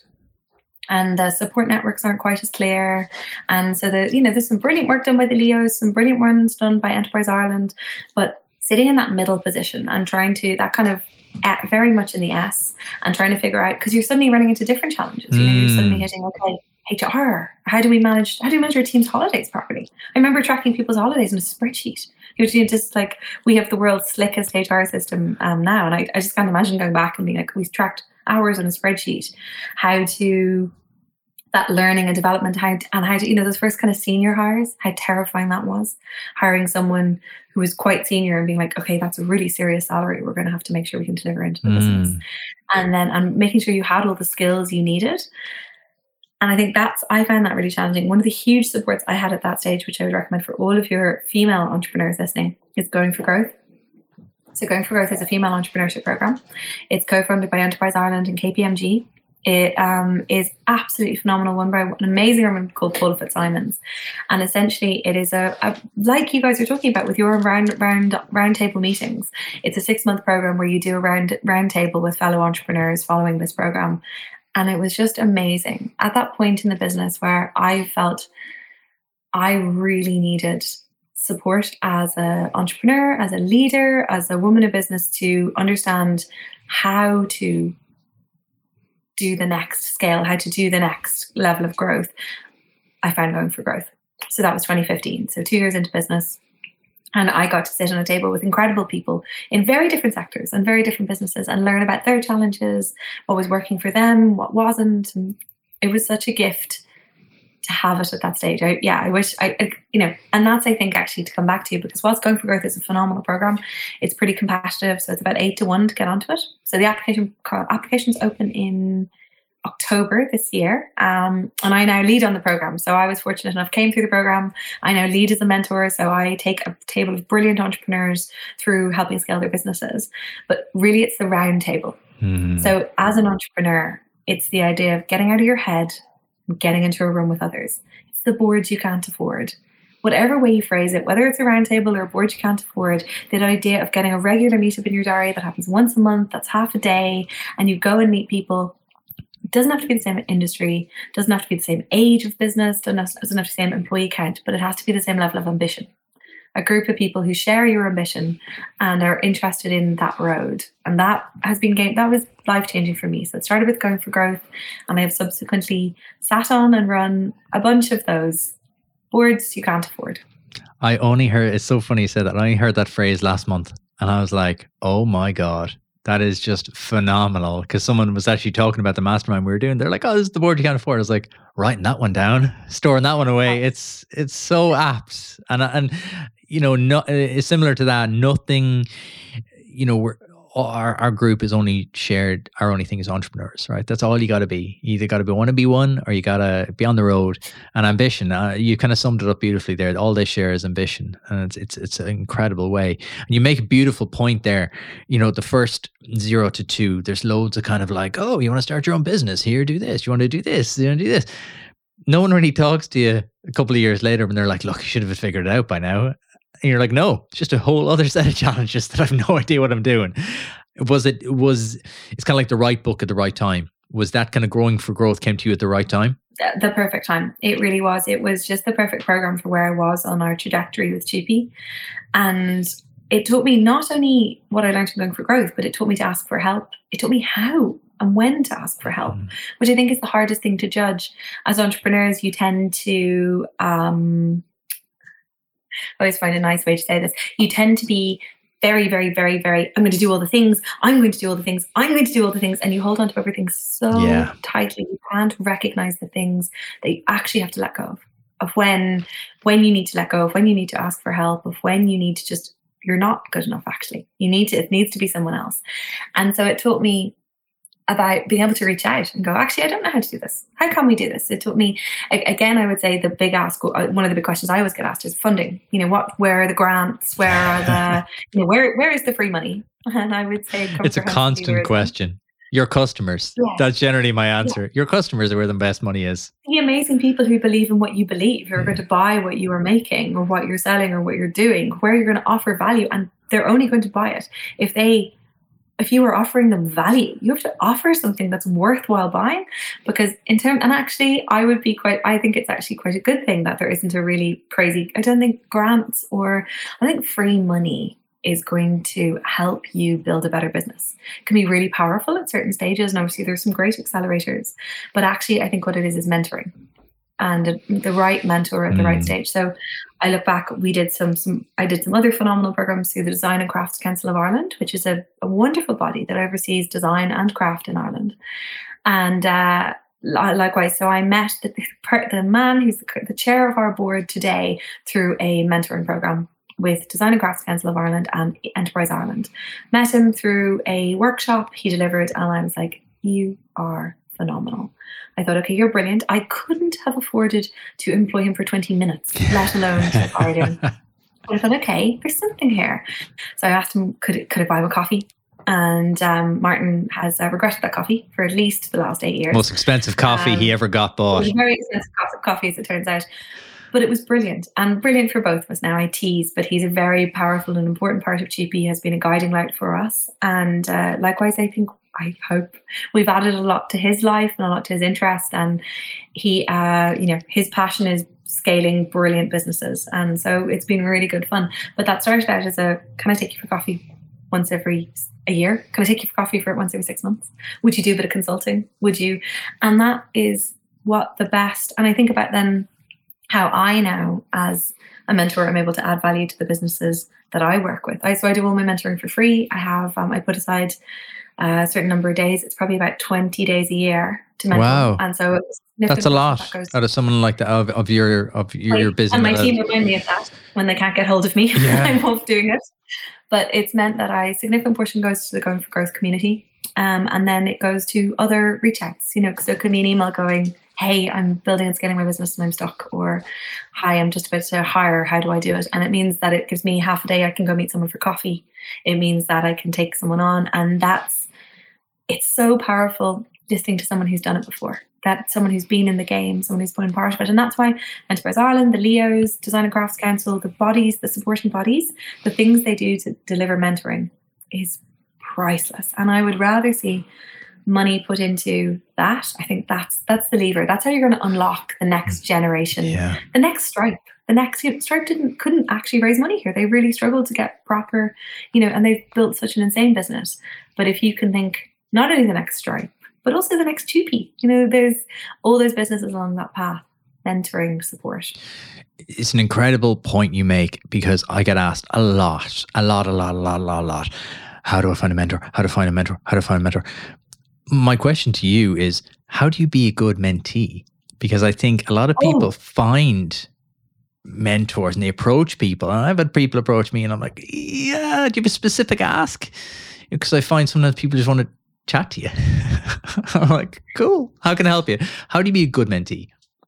[SPEAKER 1] And the support networks aren't quite as clear. And so the, you know, there's some brilliant work done by the Leos, some brilliant ones done by Enterprise Ireland, but sitting in that middle position and trying to, that kind of at very much in the S, and trying to figure out, because you're suddenly running into different challenges. You know, you're suddenly hitting, okay, H R, how do we manage, how do we manage our team's holidays properly? I remember tracking people's holidays in a spreadsheet. You know, just like, we have the world's slickest H R system um, now. And I, I just can't imagine going back and being like, we've tracked hours on a spreadsheet, how to, that learning and development, how to, and how to, you know, those first kind of senior hires, how terrifying that was. Hiring someone who was quite senior and being like, okay, that's a really serious salary. We're going to have to make sure we can deliver into the mm. business. And then and making sure you had all the skills you needed. And I think that's, I found that really challenging. One of the huge supports I had at that stage, which I would recommend for all of your female entrepreneurs listening, is Going for Growth. So Going for Growth is a female entrepreneurship program. It's co-funded by Enterprise Ireland and K P M G. It um, is absolutely phenomenal, one by an amazing woman called Paula Fitzsimons. And essentially it is a, a, like you guys were talking about with your round round round table meetings. It's a six month program where you do a round round table with fellow entrepreneurs following this program. And it was just amazing. At that point in the business where I felt I really needed support as an entrepreneur, as a leader, as a woman of business, to understand how to do the next scale, how to do the next level of growth, I found Going for Growth. So that was twenty fifteen. So two years into business. And I got to sit on a table with incredible people in very different sectors and very different businesses and learn about their challenges, what was working for them, what wasn't. And it was such a gift to have it at that stage. I, yeah, I wish I, I, you know, and that's, I think, actually to come back to you, because whilst Going for Growth is a phenomenal program, it's pretty competitive. So it's about eight to one to get onto it. So the application applications open in October this year. Um, and I now lead on the program. So I was fortunate enough, came through the program. I now lead as a mentor. So I take a table of brilliant entrepreneurs through helping scale their businesses. But really it's the round table. Mm. So as an entrepreneur, it's the idea of getting out of your head, getting into a room with others. It's the boards you can't afford. Whatever way you phrase it, whether it's a round table or a board you can't afford, the idea of getting a regular meetup in your diary that happens once a month, that's half a day, and you go and meet people, doesn't have to be the same industry, doesn't have to be the same age of business, doesn't have, doesn't have to be the same employee count, but it has to be the same level of ambition. A group of people who share your ambition and are interested in that road. And that has been game that was life-changing for me. So it started with Going for Growth, and I have subsequently sat on and run a bunch of those boards you can't afford.
[SPEAKER 2] I only heard, it's so funny you said that. I only heard that phrase last month, and I was like, oh my God, that is just phenomenal. Because someone was actually talking about the mastermind we were doing. They're like, oh, this is the board you can't afford. I was like, writing that one down, storing that one away. It's it's so apt. And, and you know, no, it's similar to that. Nothing, you know, we're, our our group is only shared, our only thing is entrepreneurs, right? That's all you got to be. You either got to be want to be one, or you got to be on the road. And ambition, uh, you kind of summed it up beautifully there. All they share is ambition, and it's it's it's an incredible way. And you make a beautiful point there. You know, the first zero to two, there's loads of kind of like, oh, you want to start your own business? Here, do this. You want to do this? You want to do this? No one really talks to you a couple of years later when they're like, look, you should have figured it out by now. And you're like, no, it's just a whole other set of challenges that I have no idea what I'm doing. Was it, was, it's kind of like the right book at the right time. Was that kind of Growing for Growth came to you at the right time?
[SPEAKER 1] The perfect time. It really was. It was just the perfect program for where I was on our trajectory with Cheapy. And it taught me not only what I learned from Going for Growth, but it taught me to ask for help. It taught me how and when to ask for help, mm. which I think is the hardest thing to judge. As entrepreneurs, you tend to, um, I always find a nice way to say this. You tend to be very, very, very, very, I'm going to do all the things. I'm going to do all the things. I'm going to do all the things. And you hold on to everything so yeah. tightly. You can't recognize the things that you actually have to let go of, of when, when you need to let go of, when you need to ask for help, of when you need to just, you're not good enough, actually. You need to, it needs to be someone else. And so it taught me about being able to reach out and go, actually, I don't know how to do this. How can we do this? It taught me, again, I would say the big ask, one of the big questions I always get asked is funding. You know, what, where are the grants? Where are the, you know, where, where is the free money? And I would say,
[SPEAKER 2] it's a constant question. Your customers. Yeah. That's generally my answer. Yeah. Your customers are where the best money is.
[SPEAKER 1] The amazing people who believe in what you believe, who are mm. going to buy what you are making or what you're selling or what you're doing, where you're going to offer value, and they're only going to buy it if they if you are offering them value. You have to offer something that's worthwhile buying, because in term, and actually I would be quite, I think it's actually quite a good thing that there isn't a really crazy, I don't think grants or I think free money is going to help you build a better business. It can be really powerful at certain stages. And obviously there's some great accelerators, but actually I think what it is is mentoring. And the right mentor at the mm. right stage. So I look back, we did some, some, I did some other phenomenal programs through the Design and Crafts Council of Ireland, which is a, a wonderful body that oversees design and craft in Ireland. And uh, likewise, so I met the, the man who's the, the chair of our board today through a mentoring program with Design and Crafts Council of Ireland and Enterprise Ireland. Met him through a workshop he delivered, and I was like, you are phenomenal. I thought, okay, you're brilliant. I couldn't have afforded to employ him for twenty minutes, let alone to hire him. But I thought, okay, there's something here. So I asked him, could could I buy him a coffee? And um, Martin has uh, regretted that coffee for at least the last eight years.
[SPEAKER 2] Most expensive coffee um, he ever got bought.
[SPEAKER 1] It was very expensive coffee, as it turns out. But it was brilliant, and brilliant for both of us. Now I tease, but he's a very powerful and important part of Cheapy. He has been a guiding light for us. And uh, likewise, I think, I hope we've added a lot to his life and a lot to his interest. And he, uh, you know, his passion is scaling brilliant businesses. And so it's been really good fun. But that started out as a, can I take you for coffee once every a year? Can I take you for coffee for once every six months? Would you do a bit of consulting? Would you? And that is what the best, and I think about then how I now, as a mentor, I'm able to add value to the businesses that I work with. I, so I do all my mentoring for free. I have, um, I put aside a certain number of days. It's probably about twenty days a year to mentor.
[SPEAKER 2] Wow.
[SPEAKER 1] And so
[SPEAKER 2] that's a lot that out of someone like that, of, of your, of your, your business.
[SPEAKER 1] And my team remind me of that when they can't get hold of me. Yeah. I'm off doing it. But it's meant that a significant portion goes to the Going for Growth community. Um, and then it goes to other reach outs, you know, so it could be an email going, hey, I'm building and scaling my business and I'm stuck, or hi, I'm just about to hire, how do I do it? And it means that it gives me half a day I can go meet someone for coffee. It means that I can take someone on, and that's, it's so powerful listening to someone who's done it before, that someone who's been in the game, someone who's been part of it. And that's why Enterprise Ireland, the Leos, Design and Crafts Council, the bodies, the supporting bodies, the things they do to deliver mentoring is priceless. And I would rather see money put into that, I think that's that's the lever. That's how you're going to unlock the next generation,
[SPEAKER 2] Yeah.
[SPEAKER 1] the next Stripe. The next you know, Stripe didn't couldn't actually raise money here. They really struggled to get proper, you know, and they've built such an insane business. But if you can think not only the next Stripe, but also the next Tupi, you know, there's all those businesses along that path, mentoring, support.
[SPEAKER 2] It's an incredible point you make, because I get asked a lot, a lot, a lot, a lot, a lot, a lot. How do I find a mentor? How to find a mentor? How to find a mentor? My question to you is, how do you be a good mentee? Because I think a lot of people oh. find mentors and they approach people. And I've had people approach me and I'm like, yeah, do you have a specific ask? Because I find sometimes people just want to chat to you. I'm like, cool. How can I help you? How do you be a good mentee?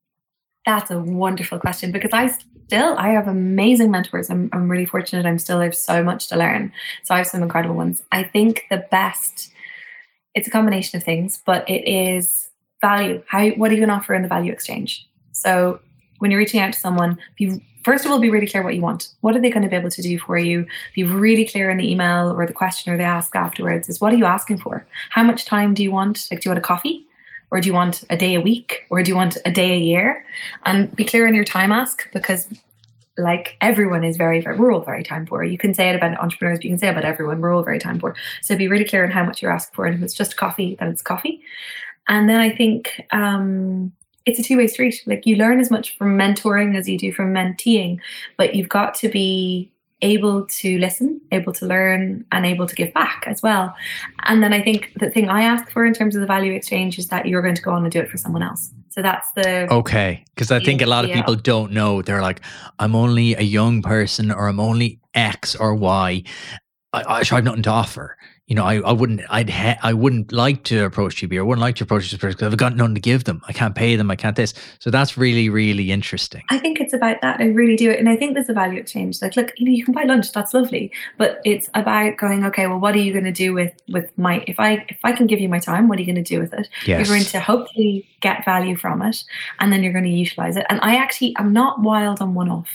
[SPEAKER 1] That's a wonderful question, because I still, I have amazing mentors. I'm, I'm really fortunate. I'm still, I have so much to learn. So I have some incredible ones. I think the best, it's a combination of things, but it is value. How, what are you going to offer in the value exchange? So when you're reaching out to someone, be, first of all, be really clear what you want. What are they going to be able to do for you? Be really clear in the email or the question or they ask afterwards is, what are you asking for? How much time do you want? Like, do you want a coffee? Or do you want a day a week? Or do you want a day a year? And be clear in your time ask, because like everyone is very, very, we're all very time poor. You can say it about entrepreneurs, but you can say it about everyone. We're all very time poor. So be really clear on how much you're asking for. And if it's just coffee, then it's coffee. And then I think um, it's a two-way street. Like, you learn as much from mentoring as you do from menteeing, but you've got to be able to listen, able to learn, and able to give back as well. And then I think the thing I ask for in terms of the value exchange is that you're going to go on and do it for someone else. So that's the...
[SPEAKER 2] Okay. Because I think a lot of
[SPEAKER 1] yeah.
[SPEAKER 2] people don't know. They're like, I'm only a young person, or I'm only X or Y. I, I, I have nothing to offer. You know, I, I wouldn't, I'd, ha- I wouldn't like to approach G B. I wouldn't like to approach this person because I've got nothing to give them. I can't pay them. I can't this. So that's really, really interesting.
[SPEAKER 1] I think it's about that. I really do. And I think there's a value exchange. Like, look, you know, you can buy lunch. That's lovely. But it's about going, okay, well, what are you going to do with, with my, if I, if I can give you my time, what are you going to do with it?
[SPEAKER 2] Yes.
[SPEAKER 1] You're going to hopefully get value from it, and then you're going to utilize it. And I actually, I'm not wild on one-off.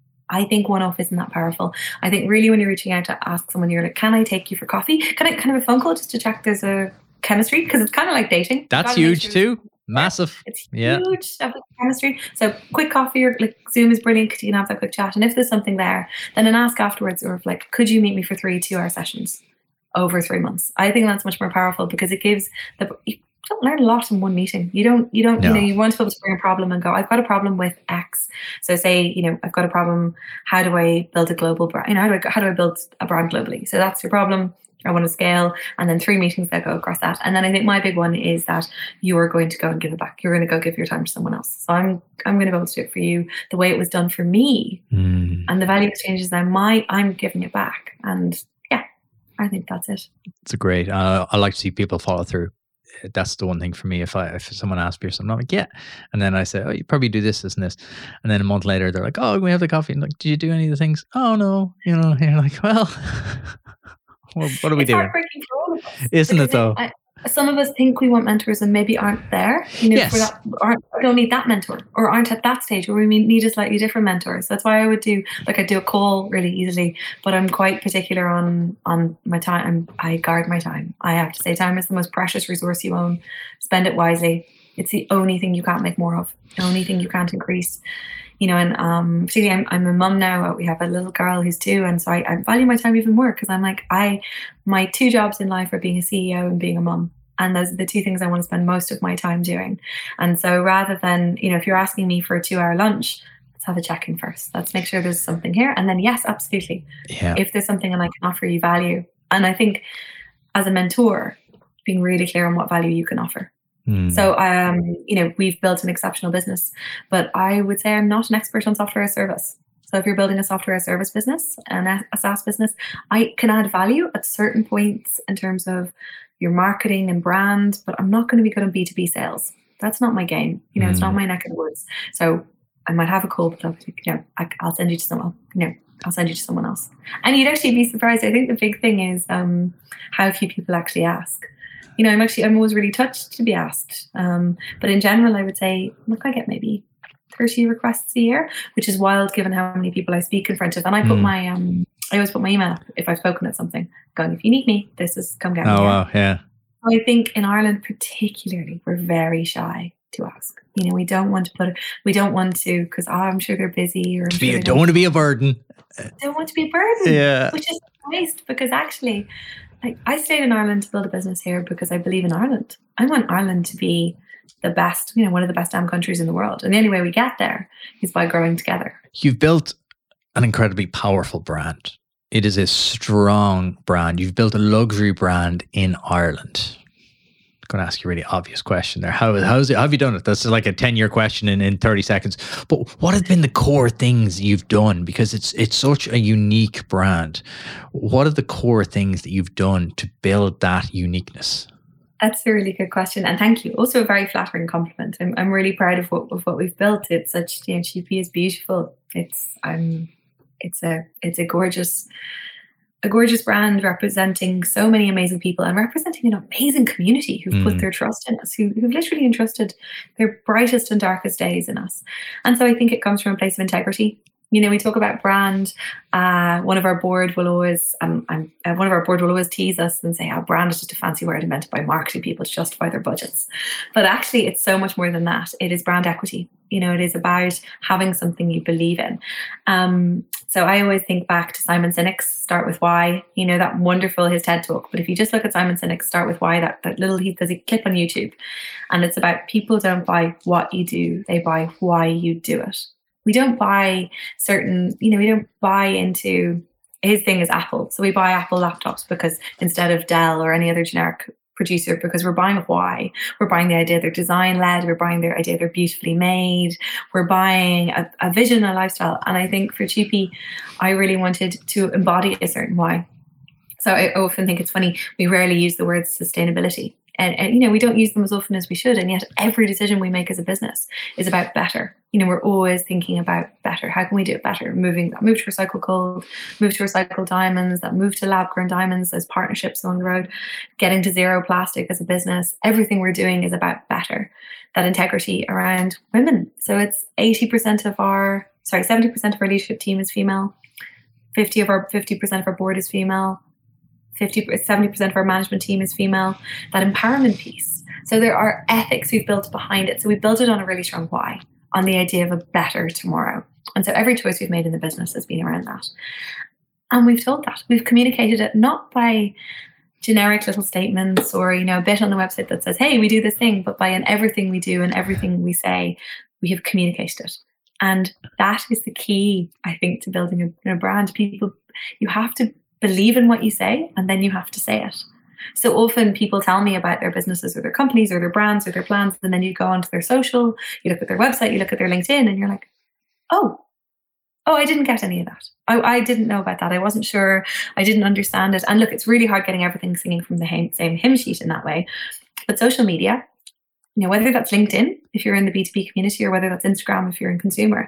[SPEAKER 1] I think one-off isn't that powerful. I think really when you're reaching out to ask someone, you're like, can I take you for coffee? Can I kind of a phone call just to check there's a chemistry? Because it's kind of like dating.
[SPEAKER 2] That's huge sure too. Massive.
[SPEAKER 1] It's
[SPEAKER 2] yeah.
[SPEAKER 1] huge stuff with chemistry. So quick coffee or like Zoom is brilliant because you can have that quick chat. And if there's something there, then an ask afterwards, or like, could you meet me for three two-hour sessions over three months? I think that's much more powerful, because it gives the... don't learn a lot in one meeting. You don't, you don't, no. you know, you want to be able to bring a problem and go, I've got a problem with X. So say, you know, I've got a problem. How do I build a global brand? You know, how do I, how do I build a brand globally? So that's your problem. I want to scale. And then three meetings that go across that. And then I think my big one is that you are going to go and give it back. You're going to go give your time to someone else. So I'm, I'm going to be able to do it for you the way it was done for me.
[SPEAKER 2] Mm.
[SPEAKER 1] And the value exchange is then my, I'm giving it back. And yeah, I think that's it.
[SPEAKER 2] It's a great, uh, I like to see people follow through. That's the one thing for me. If I if someone asks me or something, I'm like, yeah. And then I say, oh, you probably do this, this, and this. And then a month later, they're like, oh, we have the coffee. And like, did you do any of the things? Oh, no. You know, and you're like, well, well what are we
[SPEAKER 1] it's
[SPEAKER 2] doing?
[SPEAKER 1] Heartbreaking for all of us.
[SPEAKER 2] Isn't it though?
[SPEAKER 1] I, some of us think we want mentors and maybe aren't there. You know,
[SPEAKER 2] yes.
[SPEAKER 1] for that, aren't, we don't need that mentor, or aren't at that stage, or we need a slightly different mentor. So that's why I would do, like, I do a call really easily, but I'm quite particular on on my time. I'm, I guard my time. I have to say, time is the most precious resource you own. Spend it wisely. It's the only thing you can't make more of. The only thing you can't increase. You know, and um, particularly I'm, I'm a mum now. We have a little girl who's two, and so I, I value my time even more, because I'm like, I, my two jobs in life are being a C E O and being a mum, and those are the two things I want to spend most of my time doing. And so rather than, you know, if you're asking me for a two-hour lunch, let's have a check-in first. Let's make sure there's something here, and then yes, absolutely,
[SPEAKER 2] yeah.
[SPEAKER 1] if there's something and I can offer you value, and I think as a mentor, being really clear on what value you can offer. So, um, you know, we've built an exceptional business, but I would say I'm not an expert on software as service. So if you're building a software as service business and a SaaS business, I can add value at certain points in terms of your marketing and brand, but I'm not going to be good on B two B sales. That's not my game. You know, mm. it's not my neck of the woods. So I might have a call, but I'll, you know, I, I'll send you to someone, you know, I'll send you to someone else. And you'd actually be surprised. I think the big thing is um, how few people actually ask. You know, I'm actually, I'm always really touched to be asked. Um, but in general, I would say, look, I get maybe thirty requests a year, which is wild given how many people I speak in front of. And I put mm. my, um, I always put my email if I've spoken at something, going, if you need me, this is, come get me.
[SPEAKER 2] Oh, wow, yeah.
[SPEAKER 1] I think in Ireland particularly, we're very shy to ask. You know, we don't want to put it, we don't want to, because oh, I'm sure they're busy, or I'm
[SPEAKER 2] Be,
[SPEAKER 1] sure
[SPEAKER 2] don't, don't want to be a burden.
[SPEAKER 1] Don't want to be a burden,
[SPEAKER 2] yeah.
[SPEAKER 1] which is nice, because actually, like, I stayed in Ireland to build a business here because I believe in Ireland. I want Ireland to be the best, you know, one of the best damn countries in the world. And the only way we get there is by growing together.
[SPEAKER 2] You've built an incredibly powerful brand. It is a strong brand. You've built a luxury brand in Ireland. I'm going to ask you a really obvious question there. How, how's it, how have you done it? That's like a ten-year question in, in thirty seconds. But what have been the core things you've done? Because it's it's such a unique brand. What are the core things that you've done to build that uniqueness?
[SPEAKER 1] That's a really good question. And thank you. Also a very flattering compliment. I'm I'm really proud of what of what we've built. It's such, you know, Cheapy is beautiful. It's um it's a it's a gorgeous a gorgeous brand representing so many amazing people and representing an amazing community who've mm. put their trust in us, who, who've literally entrusted their brightest and darkest days in us. And so I think it comes from a place of integrity. You know, we talk about brand. Uh, one of our board will always, um, um, uh, one of our board will always tease us and say, "Oh, brand is just a fancy word invented by marketing people to justify their budgets." But actually, it's so much more than that. It is brand equity. You know, it is about having something you believe in. Um, so I always think back to Simon Sinek's "Start with Why." You know, that wonderful his TED talk. But if you just look at Simon Sinek's "Start with Why," that that little he there's a clip on YouTube, and it's about people don't buy what you do; they buy why you do it. We don't buy certain, you know, we don't buy into, his thing is Apple. So we buy Apple laptops because instead of Dell or any other generic producer, because we're buying a why. We're buying the idea they're design led. We're buying the idea they're beautifully made. We're buying a, a vision, a lifestyle. And I think for Cheapy, I really wanted to embody a certain why. So I often think it's funny, we rarely use the word sustainability. And, and, you know, we don't use them as often as we should. And yet every decision we make as a business is about better. You know, we're always thinking about better. How can we do it better? Moving, move to recycle gold, move to recycle diamonds, that move to lab grown diamonds, those partnerships on the road, getting to zero plastic as a business. Everything we're doing is about better. That integrity around women. So it's eighty percent of our, sorry, seventy percent of our leadership team is female. fifty of our, fifty percent of our board is female. fifty, seventy percent of our management team is female, that empowerment piece. So there are ethics we've built behind it. So we built it on a really strong why, on the idea of a better tomorrow. And so every choice we've made in the business has been around that. And we've told that. We've communicated it not by generic little statements or, you know, a bit on the website that says, hey, we do this thing, but by in everything we do and everything we say, we have communicated it. And that is the key, I think, to building a, a brand. People, you have to believe in what you say, and then you have to say it. So often people tell me about their businesses or their companies or their brands or their plans, and then you go onto their social, you look at their website, you look at their LinkedIn, and you're like, oh, oh, I didn't get any of that. I, I didn't know about that. I wasn't sure. I didn't understand it. And look, it's really hard getting everything singing from the hymn, same hymn sheet in that way. But social media, you know, whether that's LinkedIn, if you're in the B two B community, or whether that's Instagram, if you're in consumer,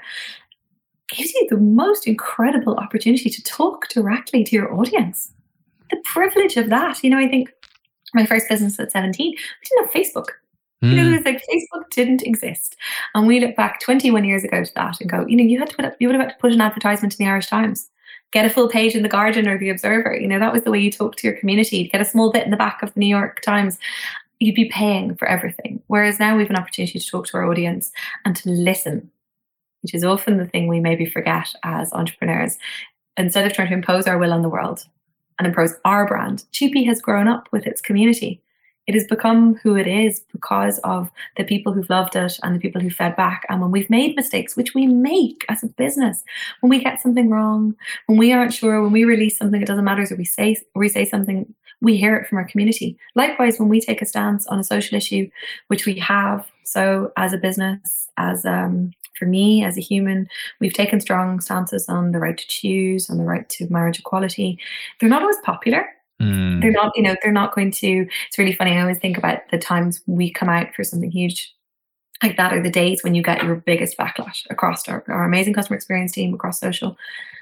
[SPEAKER 1] gives you the most incredible opportunity to talk directly to your audience. The privilege of that. You know, I think my first business at seventeen, we didn't have Facebook. Mm. You know, it was like Facebook didn't exist. And we look back twenty-one years ago to that and go, you know, you had to put up, you would have had to put an advertisement in the Irish Times, get a full page in the Guardian or the Observer. You know, that was the way you talk to your community, get a small bit in the back of the New York Times. You'd be paying for everything. Whereas now we have an opportunity to talk to our audience and to listen, which is often the thing we maybe forget as entrepreneurs. Instead of trying to impose our will on the world and impose our brand, Cheapy has grown up with its community. It has become who it is because of the people who've loved it and the people who fed back. And when we've made mistakes, which we make as a business, when we get something wrong, when we aren't sure, when we release something, it doesn't matter if we say, or we say something, we hear it from our community. Likewise, when we take a stance on a social issue, which we have, so as a business, as um, for me, as a human, we've taken strong stances on the right to choose, on the right to marriage equality. They're not always popular. Mm. They're not, you know, they're not going to, it's really funny. I always think about the times we come out for something huge like that, are the days when you get your biggest backlash across our, our amazing customer experience team, across social.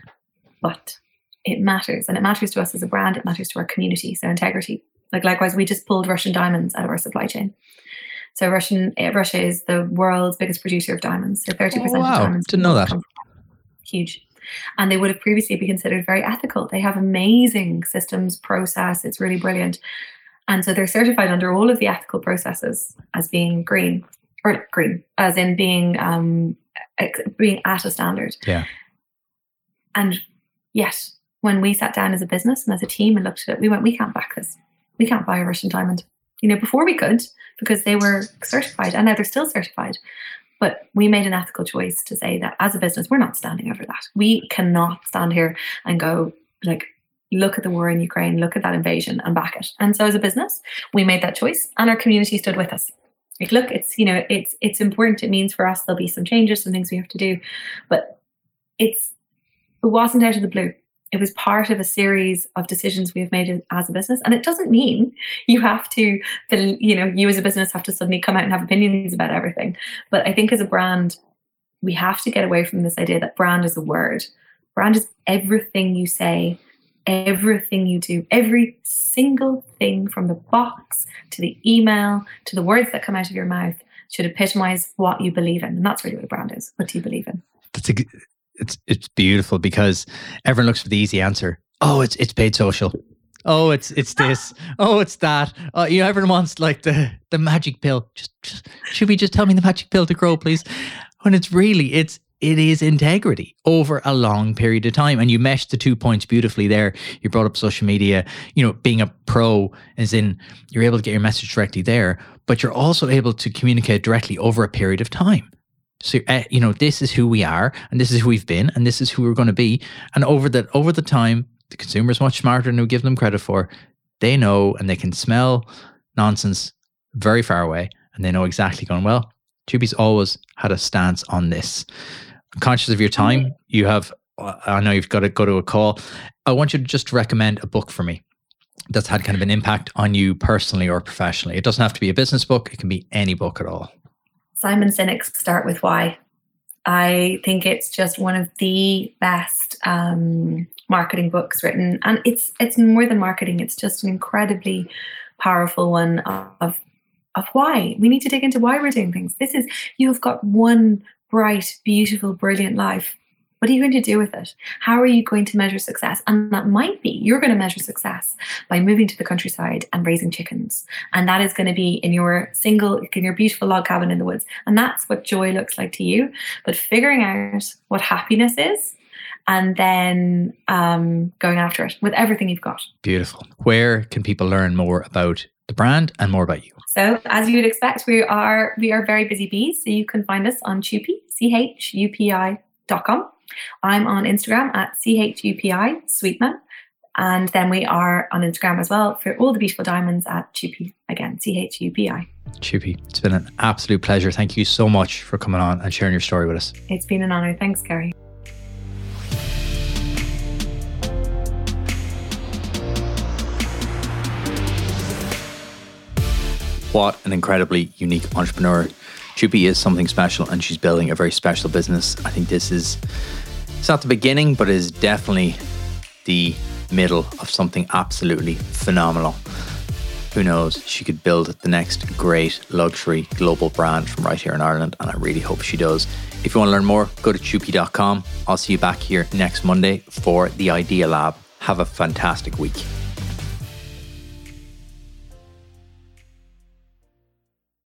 [SPEAKER 1] But it matters, and it matters to us as a brand. It matters to our community. So integrity. Like likewise, we just pulled Russian diamonds out of our supply chain. So Russian uh, Russia is the world's biggest producer of diamonds. So thirty percent
[SPEAKER 2] oh, wow.
[SPEAKER 1] of diamonds.
[SPEAKER 2] Didn't know that.
[SPEAKER 1] Huge. And they would have previously been considered very ethical. They have amazing systems, process. It's really brilliant. And so they're certified under all of the ethical processes as being green, or green, as in being um, being at a standard.
[SPEAKER 2] Yeah.
[SPEAKER 1] And yet, when we sat down as a business and as a team and looked at it, we went, we can't back this. We can't buy a Russian diamond. You know, before we could, because they were certified, and now they're still certified. But we made an ethical choice to say that as a business, we're not standing over that. We cannot stand here and go, like, look at the war in Ukraine, look at that invasion and back it. And so as a business, we made that choice, and our community stood with us. Like, look, it's, you know, it's it's important. It means for us there'll be some changes, some things we have to do. But it's it wasn't out of the blue. It was part of a series of decisions we have made as a business. And it doesn't mean you have to, you know, you as a business have to suddenly come out and have opinions about everything. But I think as a brand, we have to get away from this idea that brand is a word. Brand is everything you say, everything you do, every single thing from the box to the email to the words that come out of your mouth should epitomize what you believe in. And that's really what a brand is. What do you believe in?
[SPEAKER 2] That's a, it's it's beautiful, because everyone looks for the easy answer. Oh, it's it's paid social. Oh, it's it's this. Oh, it's that. Uh, you know, everyone wants like the the magic pill. Just, just should we just tell me the magic pill to grow, please? When it's really it's it is integrity over a long period of time. And you meshed the two points beautifully there. You brought up social media, you know, being a pro, as in you're able to get your message directly there, but you're also able to communicate directly over a period of time. So, uh, you know, this is who we are, and this is who we've been, and this is who we're going to be. And over the, over the time, the consumer is much smarter than we give them credit for. They know, and they can smell nonsense very far away, and they know exactly going, well, Chupi's always had a stance on this. I'm conscious of your time. You have, I know you've got to go to a call. I want you to just recommend a book for me that's had kind of an impact on you personally or professionally. It doesn't have to be a business book. It can be any book at all.
[SPEAKER 1] Simon Sinek's Start With Why. I think it's just one of the best um, marketing books written. And it's it's more than marketing. It's just an incredibly powerful one of, of why. We need to dig into why we're doing things. This is, you've got one bright, beautiful, brilliant life. What are you going to do with it? How are you going to measure success? And that might be, you're going to measure success by moving to the countryside and raising chickens. And that is going to be in your single, in your beautiful log cabin in the woods. And that's what joy looks like to you. But figuring out what happiness is, and then um, going after it with everything you've got.
[SPEAKER 2] Beautiful. Where can people learn more about the brand and more about you?
[SPEAKER 1] So as you would expect, we are we are very busy bees. So you can find us on Chupi, C H U P I dot com. I'm on Instagram at C H U P I Sweetman. And then we are on Instagram as well for all the beautiful diamonds at Chupi. Again, C H U P I.
[SPEAKER 2] Chupi, it's been an absolute pleasure. Thank you so much for coming on and sharing your story with us.
[SPEAKER 1] It's been an honor. Thanks, Gary.
[SPEAKER 2] What an incredibly unique entrepreneur. Chupi is something special, and she's building a very special business. I think this is, it's not the beginning, but it is definitely the middle of something absolutely phenomenal. Who knows, she could build the next great luxury global brand from right here in Ireland, and I really hope she does. If you want to learn more, go to chupi dot com. I'll see you back here next Monday for the Idea Lab. Have a fantastic week.